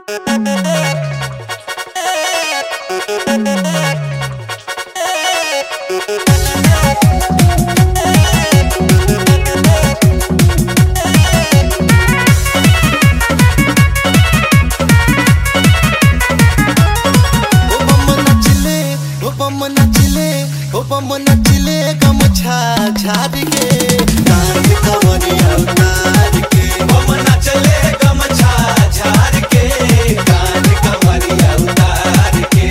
बम नचले गमछा झाड़ के कान कवरिया उतार के बम नचले गमछा झाड़ के कान कवरिया उतार के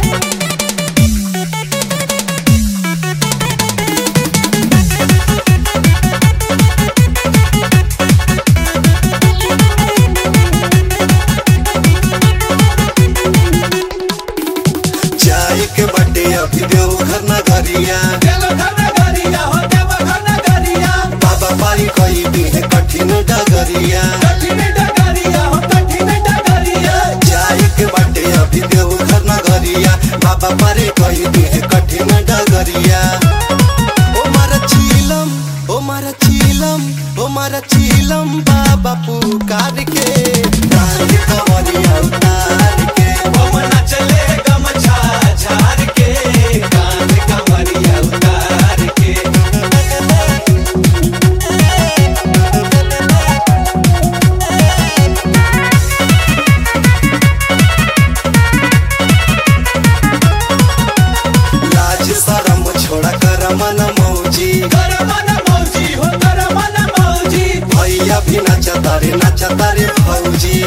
जाए के बटे अभी देवघर नगरिया बाबा पारी कई दिन कठिन डगरिया जाए के बटे अभी देवघर नगरिया बाबा पारी कई दिन कठिन डगरिया ओ मारा चीलम ओ मारा चीलम ओ मारा चीलम बाबा पुकार के कान कवरिया उतार के बम नचले गमछा झाड़ के कान कवरिया उतार के लाज शरम छोड़ा कर मन मौजी भैया भी नचता रे भौजी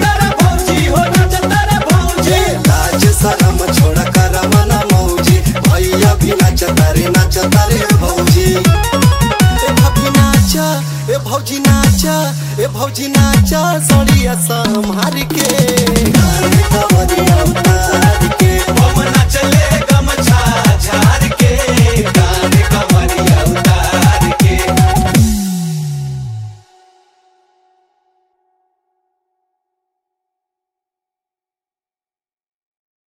लाज शरम छोड़ा कर मन मौजी भैया भी नचता रे भौजी ए भौजी नाचा ए भौजी नाचा ए भौजी नाचा सड़िया संहार